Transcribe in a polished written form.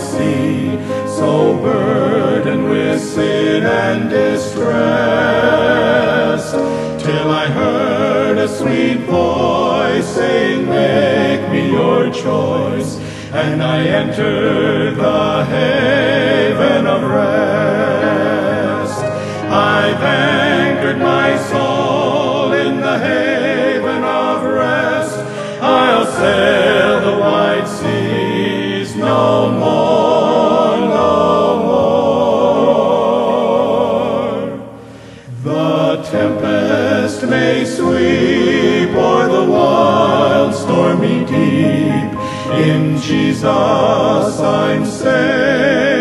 sea, so burdened with sin and distress, till I heard a sweet voice saying, make me your choice, and I entered the haven of rest. I've anchored my soul in the haven of rest. I'll sail the wide seas no more, no more. The tempest may sweep o'er the wild stormy deep, in Jesus I'm safe.